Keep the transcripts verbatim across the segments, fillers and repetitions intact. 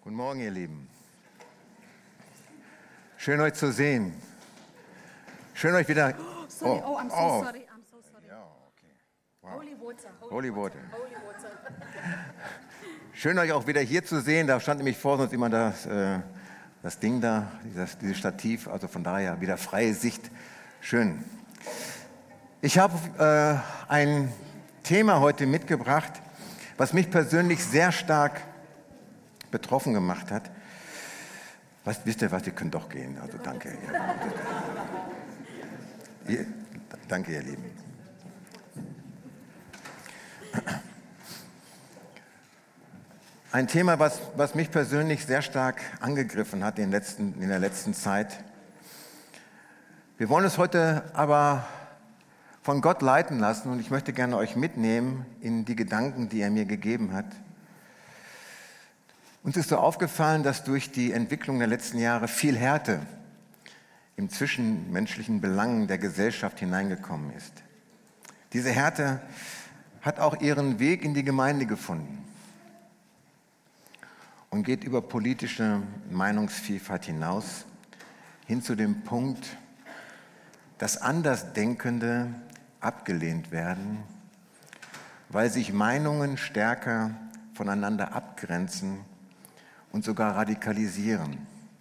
Guten Morgen, ihr Lieben. Schön, euch zu sehen. Schön, euch wieder... Oh, sorry, oh, I'm so oh. sorry, I'm so sorry. Ja, okay. Wow. Holy water, holy, Holy water, water. holy water. Schön, euch auch wieder hier zu sehen. Da stand nämlich vor uns immer das, äh, das Ding da, dieses, dieses Stativ. Also von daher wieder freie Sicht. Schön. Ich habe äh, ein Thema heute mitgebracht, was mich persönlich sehr stark betroffen gemacht hat. Was, wisst ihr was, ihr könnt doch gehen. Also danke. Ja. Ihr, danke, ihr Lieben. Ein Thema, was, was mich persönlich sehr stark angegriffen hat in, letzten, in der letzten Zeit. Wir wollen es heute aber von Gott leiten lassen und ich möchte gerne euch mitnehmen in die Gedanken, die er mir gegeben hat. Uns ist so aufgefallen, dass durch die Entwicklung der letzten Jahre viel Härte im zwischenmenschlichen Belangen der Gesellschaft hineingekommen ist. Diese Härte hat auch ihren Weg in die Gemeinde gefunden und geht über politische Meinungsvielfalt hinaus hin zu dem Punkt, dass Andersdenkende abgelehnt werden, weil sich Meinungen stärker voneinander abgrenzen und sogar radikalisieren.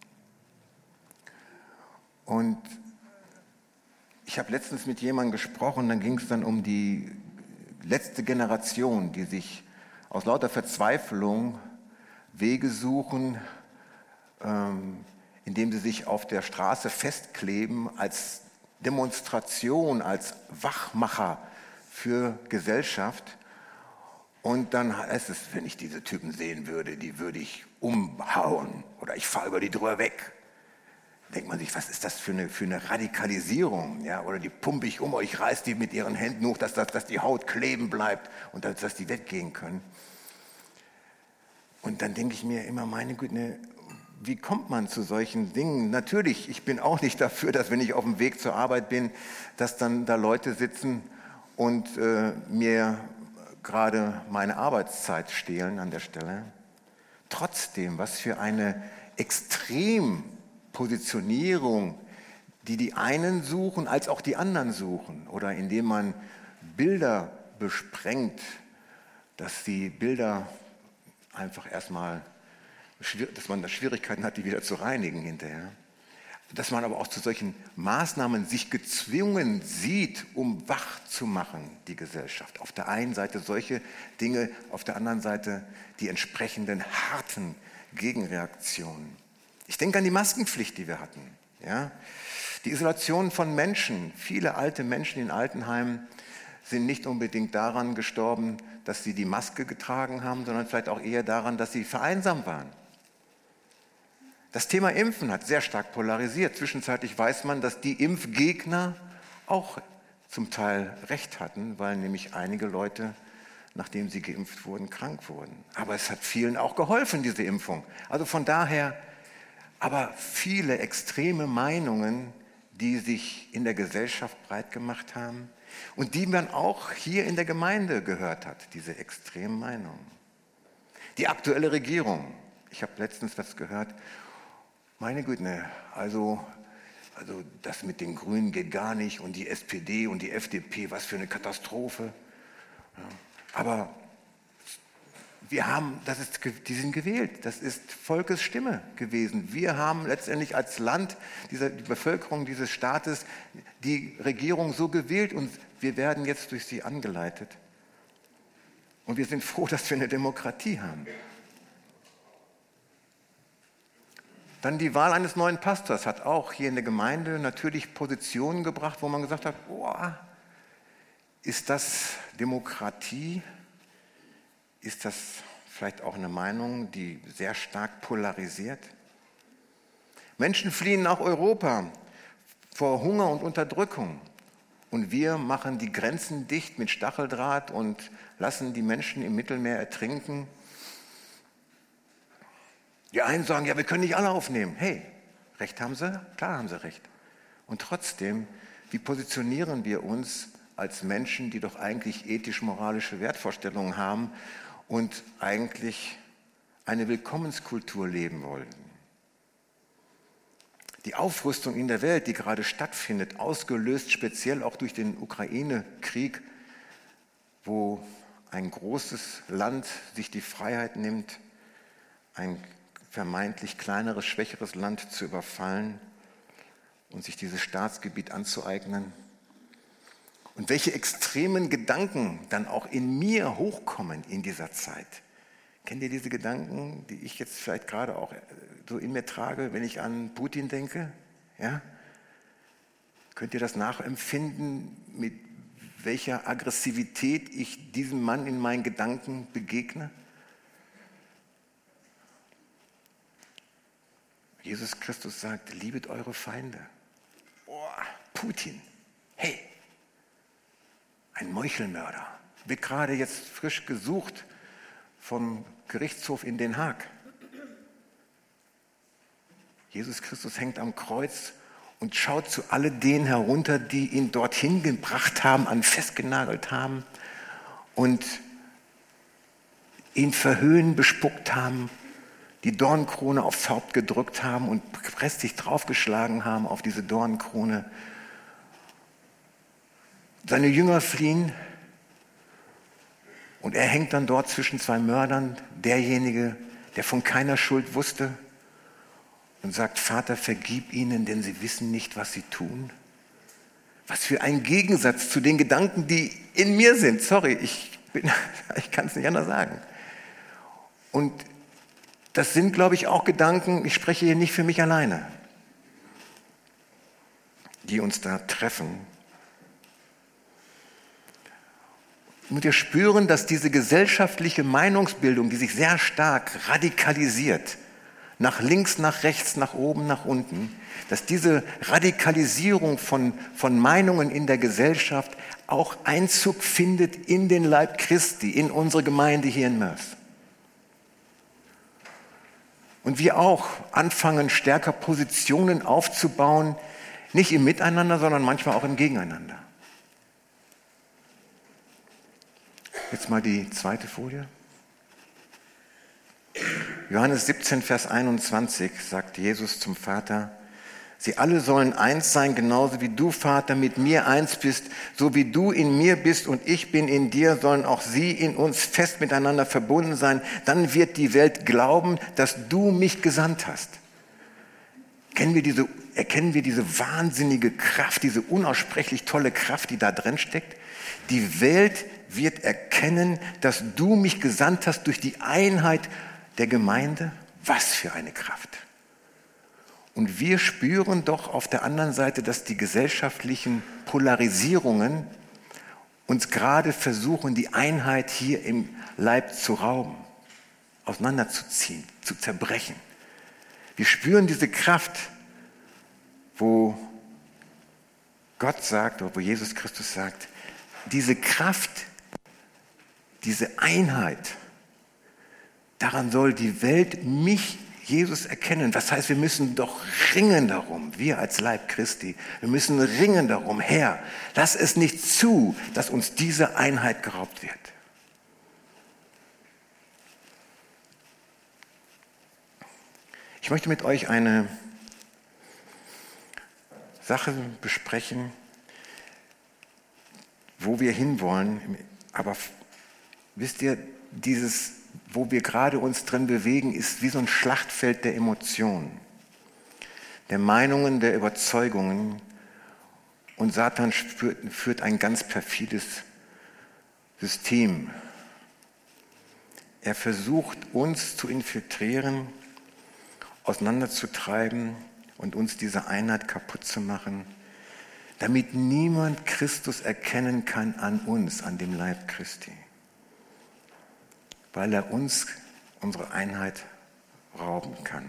Und ich habe letztens mit jemandem gesprochen, dann ging es dann um die letzte Generation, die sich aus lauter Verzweiflung Wege suchen, ähm, indem sie sich auf der Straße festkleben als Demonstration, als Wachmacher für Gesellschaft. Und dann heißt es, wenn ich diese Typen sehen würde, die würde ich umhauen oder ich fahre über die drüber weg. Denkt man sich, was ist das für eine, für eine Radikalisierung? Ja? Oder die pumpe ich um, ich reiß die mit ihren Händen hoch, dass, dass, dass die Haut kleben bleibt und dass, dass die weggehen können. Und dann denke ich mir immer, meine Güte, wie kommt man zu solchen Dingen? Natürlich, ich bin auch nicht dafür, dass wenn ich auf dem Weg zur Arbeit bin, dass dann da Leute sitzen und äh, mir gerade meine Arbeitszeit stehlen an der Stelle. Trotzdem, was für eine Extrempositionierung, die die einen suchen, als auch die anderen suchen. Oder indem man Bilder besprengt, dass die Bilder einfach erstmal, dass man da Schwierigkeiten hat, die wieder zu reinigen hinterher. Dass man aber auch zu solchen Maßnahmen sich gezwungen sieht, um wach zu machen, die Gesellschaft. Auf der einen Seite solche Dinge, auf der anderen Seite die entsprechenden harten Gegenreaktionen. Ich denke an die Maskenpflicht, die wir hatten. Ja? Die Isolation von Menschen. Viele alte Menschen in Altenheimen sind nicht unbedingt daran gestorben, dass sie die Maske getragen haben, sondern vielleicht auch eher daran, dass sie vereinsamt waren. Das Thema Impfen hat sehr stark polarisiert. Zwischenzeitlich weiß man, dass die Impfgegner auch zum Teil recht hatten, weil nämlich einige Leute, nachdem sie geimpft wurden, krank wurden. Aber es hat vielen auch geholfen, diese Impfung. Also von daher, aber viele extreme Meinungen, die sich in der Gesellschaft breit gemacht haben und die man auch hier in der Gemeinde gehört hat, diese extremen Meinungen. Die aktuelle Regierung, ich habe letztens was gehört, meine Güte, also, also das mit den Grünen geht gar nicht und die S P D und die F D P, was für eine Katastrophe. Ja, aber wir haben, das ist, die sind gewählt, das ist Volkes Stimme gewesen. Wir haben letztendlich als Land, diese, die Bevölkerung dieses Staates, die Regierung so gewählt und wir werden jetzt durch sie angeleitet. Und wir sind froh, dass wir eine Demokratie haben. Dann die Wahl eines neuen Pastors hat auch hier in der Gemeinde natürlich Positionen gebracht, wo man gesagt hat, boah, ist das Demokratie? Ist das vielleicht auch eine Meinung, die sehr stark polarisiert? Menschen fliehen nach Europa vor Hunger und Unterdrückung. Und wir machen die Grenzen dicht mit Stacheldraht und lassen die Menschen im Mittelmeer ertrinken. Die einen sagen, ja, wir können nicht alle aufnehmen. Hey, recht haben sie? Klar haben sie recht. Und trotzdem, wie positionieren wir uns als Menschen, die doch eigentlich ethisch-moralische Wertvorstellungen haben und eigentlich eine Willkommenskultur leben wollten. Die Aufrüstung in der Welt, die gerade stattfindet, ausgelöst speziell auch durch den Ukraine-Krieg, wo ein großes Land sich die Freiheit nimmt, ein vermeintlich kleineres, schwächeres Land zu überfallen und sich dieses Staatsgebiet anzueignen. Und welche extremen Gedanken dann auch in mir hochkommen in dieser Zeit. Kennt ihr diese Gedanken, die ich jetzt vielleicht gerade auch so in mir trage, wenn ich an Putin denke? Ja? Könnt ihr das nachempfinden, mit welcher Aggressivität ich diesem Mann in meinen Gedanken begegne? Jesus Christus sagt, liebet eure Feinde. Oh, Putin, hey, ein Meuchelmörder, wird gerade jetzt frisch gesucht vom Gerichtshof in Den Haag. Jesus Christus hängt am Kreuz und schaut zu all denen herunter, die ihn dorthin gebracht haben, an festgenagelt haben und ihn verhöhnen, bespuckt haben, die Dornenkrone aufs Haupt gedrückt haben und prächtig draufgeschlagen haben auf diese Dornenkrone. Seine Jünger fliehen und er hängt dann dort zwischen zwei Mördern, derjenige, der von keiner Schuld wusste und sagt, Vater, vergib ihnen, denn sie wissen nicht, was sie tun. Was für ein Gegensatz zu den Gedanken, die in mir sind. Sorry, ich, bin, ich kann es nicht anders sagen. Und das sind, glaube ich, auch Gedanken, ich spreche hier nicht für mich alleine, die uns da treffen. Und wir spüren, dass diese gesellschaftliche Meinungsbildung, die sich sehr stark radikalisiert, nach links, nach rechts, nach oben, nach unten, dass diese Radikalisierung von, von Meinungen in der Gesellschaft auch Einzug findet in den Leib Christi, in unsere Gemeinde hier in Mörs. Und wir auch anfangen, stärker Positionen aufzubauen, nicht im Miteinander, sondern manchmal auch im Gegeneinander. Jetzt mal die zweite Folie. Johannes siebzehn, Vers einundzwanzig sagt Jesus zum Vater, sie alle sollen eins sein, genauso wie du, Vater, mit mir eins bist, so wie du in mir bist und ich bin in dir, sollen auch sie in uns fest miteinander verbunden sein. Dann wird die Welt glauben, dass du mich gesandt hast. Kennen wir diese, erkennen wir diese wahnsinnige Kraft, diese unaussprechlich tolle Kraft, die da drin steckt? Die Welt wird erkennen, dass du mich gesandt hast durch die Einheit der Gemeinde. Was für eine Kraft! Und wir spüren doch auf der anderen Seite, dass die gesellschaftlichen Polarisierungen uns gerade versuchen, die Einheit hier im Leib zu rauben, auseinanderzuziehen, zu zerbrechen. Wir spüren diese Kraft, wo Gott sagt, oder wo Jesus Christus sagt, diese Kraft, diese Einheit, daran soll die Welt mich, Jesus, erkennen. Das heißt, wir müssen doch ringen darum, wir als Leib Christi, wir müssen ringen darum, Herr, lass es nicht zu, dass uns diese Einheit geraubt wird. Ich möchte mit euch eine Sache besprechen, wo wir hinwollen, aber wisst ihr, dieses, wo wir gerade uns drin bewegen, ist wie so ein Schlachtfeld der Emotionen, der Meinungen, der Überzeugungen, und Satan führt, führt ein ganz perfides System. Er versucht, uns zu infiltrieren, auseinanderzutreiben und uns diese Einheit kaputt zu machen, damit niemand Christus erkennen kann an uns, an dem Leib Christi, weil er uns unsere Einheit rauben kann.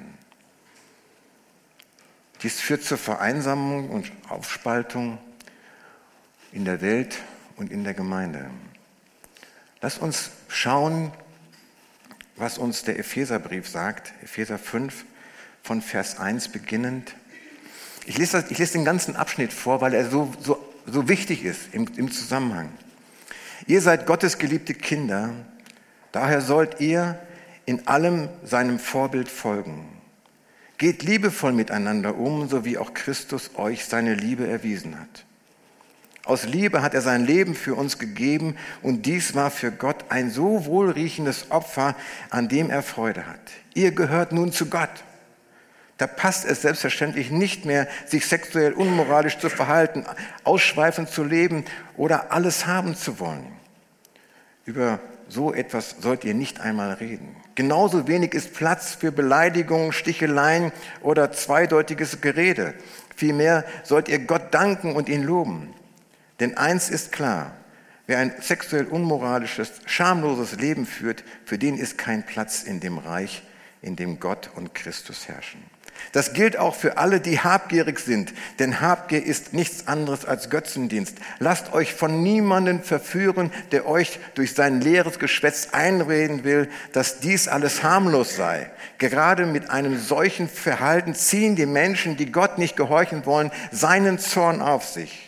Dies führt zur Vereinsamung und Aufspaltung in der Welt und in der Gemeinde. Lasst uns schauen, was uns der Epheserbrief sagt, Epheser fünf, von Vers eins beginnend. Ich lese, das, ich lese den ganzen Abschnitt vor, weil er so, so, so wichtig ist im, im Zusammenhang. Ihr seid Gottes geliebte Kinder, daher sollt ihr in allem seinem Vorbild folgen. Geht liebevoll miteinander um, so wie auch Christus euch seine Liebe erwiesen hat. Aus Liebe hat er sein Leben für uns gegeben und dies war für Gott ein so wohlriechendes Opfer, an dem er Freude hat. Ihr gehört nun zu Gott. Da passt es selbstverständlich nicht mehr, sich sexuell unmoralisch zu verhalten, ausschweifend zu leben oder alles haben zu wollen. Über so etwas sollt ihr nicht einmal reden. Genauso wenig ist Platz für Beleidigungen, Sticheleien oder zweideutiges Gerede. Vielmehr sollt ihr Gott danken und ihn loben. Denn eins ist klar, wer ein sexuell unmoralisches, schamloses Leben führt, für den ist kein Platz in dem Reich, in dem Gott und Christus herrschen. Das gilt auch für alle, die habgierig sind, denn Habgier ist nichts anderes als Götzendienst. Lasst euch von niemandem verführen, der euch durch sein leeres Geschwätz einreden will, dass dies alles harmlos sei. Gerade mit einem solchen Verhalten ziehen die Menschen, die Gott nicht gehorchen wollen, seinen Zorn auf sich.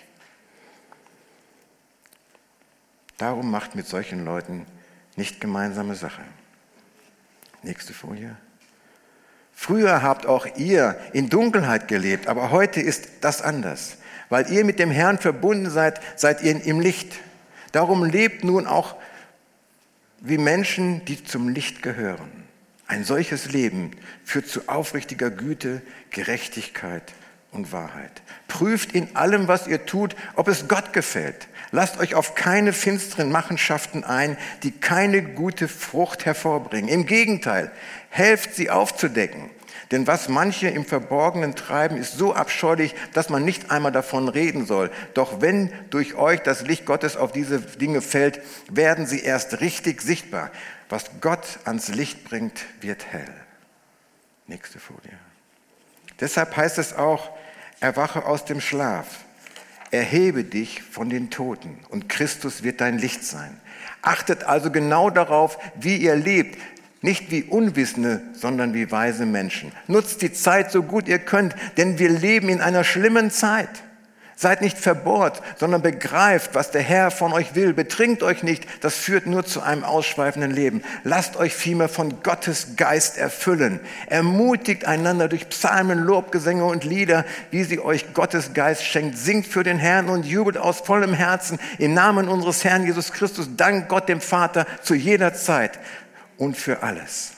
Darum macht mit solchen Leuten nicht gemeinsame Sache. Nächste Folie. Früher habt auch ihr in Dunkelheit gelebt, aber heute ist das anders. Weil ihr mit dem Herrn verbunden seid, seid ihr im Licht. Darum lebt nun auch wie Menschen, die zum Licht gehören. Ein solches Leben führt zu aufrichtiger Güte, Gerechtigkeit und Wahrheit. Prüft in allem, was ihr tut, ob es Gott gefällt. Lasst euch auf keine finsteren Machenschaften ein, die keine gute Frucht hervorbringen. Im Gegenteil, helft sie aufzudecken. Denn was manche im Verborgenen treiben, ist so abscheulich, dass man nicht einmal davon reden soll. Doch wenn durch euch das Licht Gottes auf diese Dinge fällt, werden sie erst richtig sichtbar. Was Gott ans Licht bringt, wird hell. Nächste Folie. Deshalb heißt es auch, erwache aus dem Schlaf. Erhebe dich von den Toten und Christus wird dein Licht sein. Achtet also genau darauf, wie ihr lebt, nicht wie Unwissende, sondern wie weise Menschen. Nutzt die Zeit so gut ihr könnt, denn wir leben in einer schlimmen Zeit. Seid nicht verbohrt, sondern begreift, was der Herr von euch will. Betrinkt euch nicht, das führt nur zu einem ausschweifenden Leben. Lasst euch vielmehr von Gottes Geist erfüllen. Ermutigt einander durch Psalmen, Lobgesänge und Lieder, wie sie euch Gottes Geist schenkt. Singt für den Herrn und jubelt aus vollem Herzen im Namen unseres Herrn Jesus Christus. Dank Gott dem Vater zu jeder Zeit und für alles.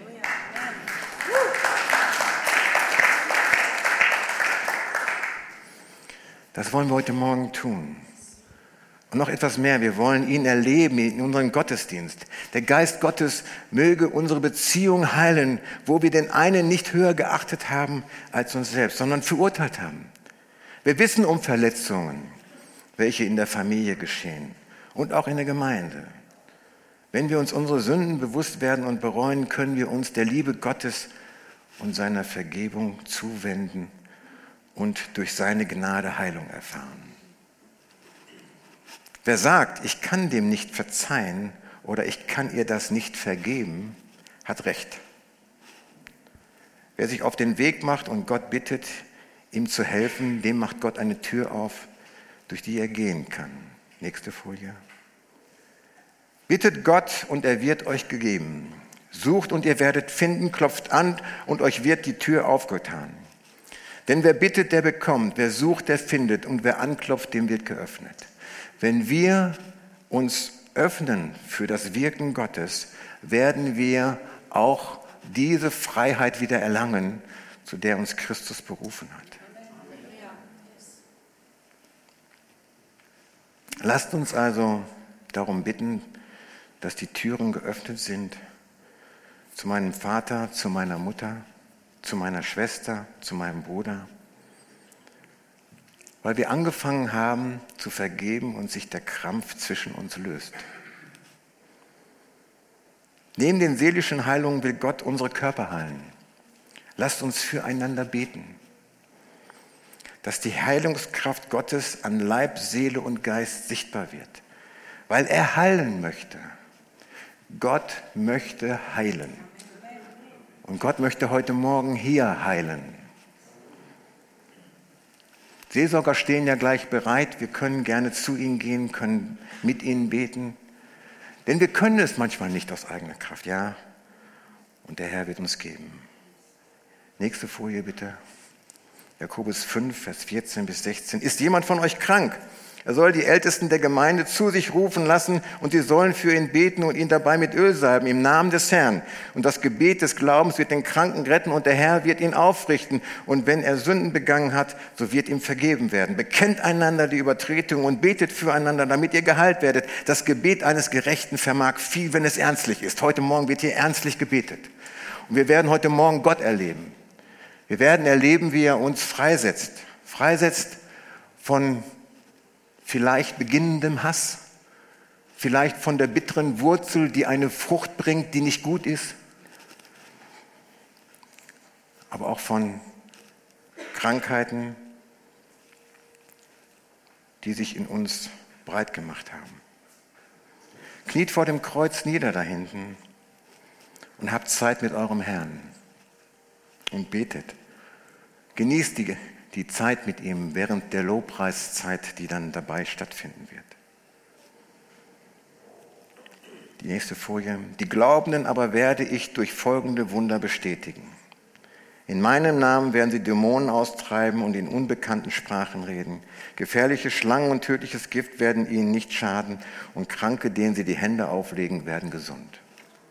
Das wollen wir heute Morgen tun. Und noch etwas mehr, wir wollen ihn erleben in unserem Gottesdienst. Der Geist Gottes möge unsere Beziehung heilen, wo wir den einen nicht höher geachtet haben als uns selbst, sondern verurteilt haben. Wir wissen um Verletzungen, welche in der Familie geschehen und auch in der Gemeinde. Wenn wir uns unsere Sünden bewusst werden und bereuen, können wir uns der Liebe Gottes und seiner Vergebung zuwenden und durch seine Gnade Heilung erfahren. Wer sagt, ich kann dem nicht verzeihen oder ich kann ihr das nicht vergeben, hat Recht. Wer sich auf den Weg macht und Gott bittet, ihm zu helfen, dem macht Gott eine Tür auf, durch die er gehen kann. Nächste Folie. Bittet Gott und er wird euch gegeben. Sucht und ihr werdet finden, klopft an und euch wird die Tür aufgetan. Denn wer bittet, der bekommt, wer sucht, der findet und wer anklopft, dem wird geöffnet. Wenn wir uns öffnen für das Wirken Gottes, werden wir auch diese Freiheit wieder erlangen, zu der uns Christus berufen hat. Lasst uns also darum bitten, dass die Türen geöffnet sind zu meinem Vater, zu meiner Mutter, zu meiner Schwester, zu meinem Bruder, weil wir angefangen haben zu vergeben und sich der Krampf zwischen uns löst. Neben den seelischen Heilungen will Gott unsere Körper heilen. Lasst uns füreinander beten, dass die Heilungskraft Gottes an Leib, Seele und Geist sichtbar wird, weil er heilen möchte. Gott möchte heilen. Und Gott möchte heute Morgen hier heilen. Seelsorger stehen ja gleich bereit. Wir können gerne zu ihnen gehen, können mit ihnen beten. Denn wir können es manchmal nicht aus eigener Kraft, ja. und der Herr wird uns geben. Nächste Folie bitte. Jakobus fünf, Vers vierzehn bis sechzehn. Ist jemand von euch krank? Er soll die Ältesten der Gemeinde zu sich rufen lassen und sie sollen für ihn beten und ihn dabei mit Öl salben im Namen des Herrn. Und das Gebet des Glaubens wird den Kranken retten und der Herr wird ihn aufrichten. Und wenn er Sünden begangen hat, so wird ihm vergeben werden. Bekennt einander die Übertretungen und betet füreinander, damit ihr geheilt werdet. Das Gebet eines Gerechten vermag viel, wenn es ernstlich ist. Heute Morgen wird hier ernstlich gebetet. Und wir werden heute Morgen Gott erleben. Wir werden erleben, wie er uns freisetzt. Freisetzt von vielleicht beginnendem Hass, vielleicht von der bitteren Wurzel, die eine Frucht bringt, die nicht gut ist, aber auch von Krankheiten, die sich in uns breit gemacht haben. Kniet vor dem Kreuz nieder da hinten und habt Zeit mit eurem Herrn und betet. Genießt die die Zeit mit ihm während der Lobpreiszeit, die dann dabei stattfinden wird. Die nächste Folie. Die Glaubenden aber werde ich durch folgende Wunder bestätigen. In meinem Namen werden sie Dämonen austreiben und in unbekannten Sprachen reden. Gefährliche Schlangen und tödliches Gift werden ihnen nicht schaden und Kranke, denen sie die Hände auflegen, werden gesund.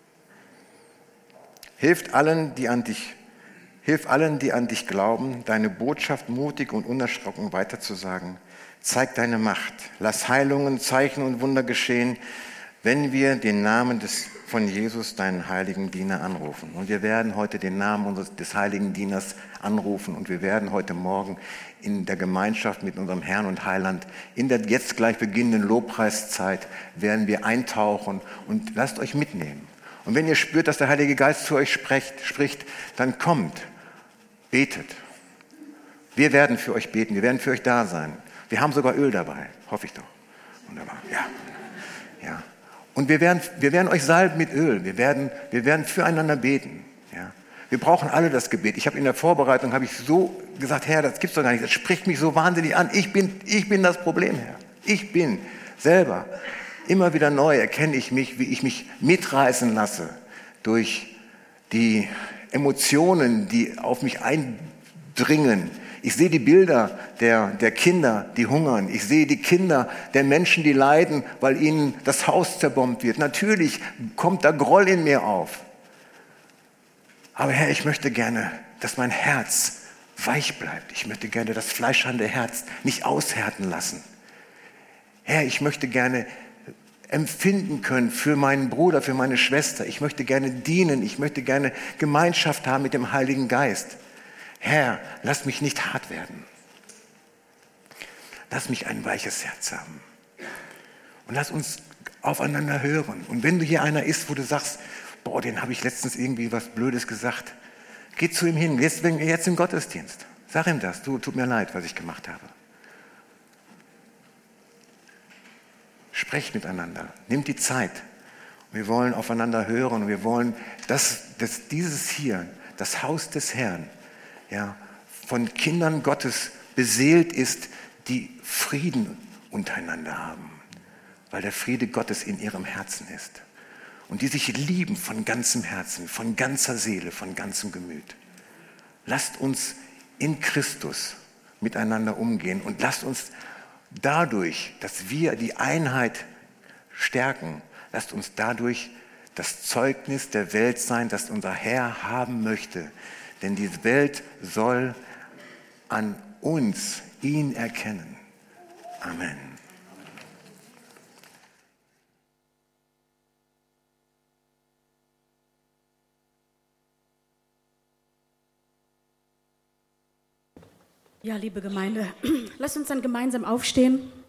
Hilft allen, die an dich Hilf allen, die an dich glauben, deine Botschaft mutig und unerschrocken weiterzusagen. Zeig deine Macht. Lass Heilungen, Zeichen und Wunder geschehen, wenn wir den Namen des, von Jesus, deinen heiligen Diener, anrufen. Und wir werden heute den Namen unseres, des heiligen Dieners anrufen und wir werden heute Morgen in der Gemeinschaft mit unserem Herrn und Heiland, in der jetzt gleich beginnenden Lobpreiszeit, werden wir eintauchen und lasst euch mitnehmen. Und wenn ihr spürt, dass der Heilige Geist zu euch spricht, spricht, dann kommt, betet. Wir werden für euch beten, wir werden für euch da sein. Wir haben sogar Öl dabei, hoffe ich doch. Wunderbar, ja. ja. Und wir werden, wir werden euch salben mit Öl, wir werden, wir werden füreinander beten. Ja. Wir brauchen alle das Gebet. Ich habe in der Vorbereitung habe ich so gesagt, Herr, das gibt's doch gar nicht, das spricht mich so wahnsinnig an. Ich bin, ich bin das Problem, Herr. Ich bin selber. Immer wieder neu erkenne ich mich, wie ich mich mitreißen lasse durch die Emotionen, die auf mich eindringen. Ich sehe die Bilder der, der Kinder, die hungern. Ich sehe die Kinder der Menschen, die leiden, weil ihnen das Haus zerbombt wird. Natürlich kommt da Groll in mir auf. Aber Herr, ich möchte gerne, dass mein Herz weich bleibt. Ich möchte gerne das fleischharte Herz nicht aushärten lassen. Herr, ich möchte gerne empfinden können für meinen Bruder, für meine Schwester. Ich möchte gerne dienen. Ich möchte gerne Gemeinschaft haben mit dem Heiligen Geist. Herr, lass mich nicht hart werden. Lass mich ein weiches Herz haben. Und lass uns aufeinander hören. Und wenn du hier einer ist, wo du sagst, boah, den habe ich letztens irgendwie was Blödes gesagt, geh zu ihm hin. Jetzt, wenn, jetzt im Gottesdienst. Sag ihm das. Du, tut mir leid, was ich gemacht habe. Sprecht miteinander, nehmt die Zeit. Wir wollen aufeinander hören und wir wollen, dass, dass dieses hier, das Haus des Herrn, ja, von Kindern Gottes beseelt ist, die Frieden untereinander haben, weil der Friede Gottes in ihrem Herzen ist. Und die sich lieben von ganzem Herzen, von ganzer Seele, von ganzem Gemüt. Lasst uns in Christus miteinander umgehen und lasst uns dadurch, dass wir die Einheit stärken, lasst uns dadurch das Zeugnis der Welt sein, das unser Herr haben möchte. Denn die Welt soll an uns ihn erkennen. Amen. Ja, liebe Gemeinde, lasst uns dann gemeinsam aufstehen.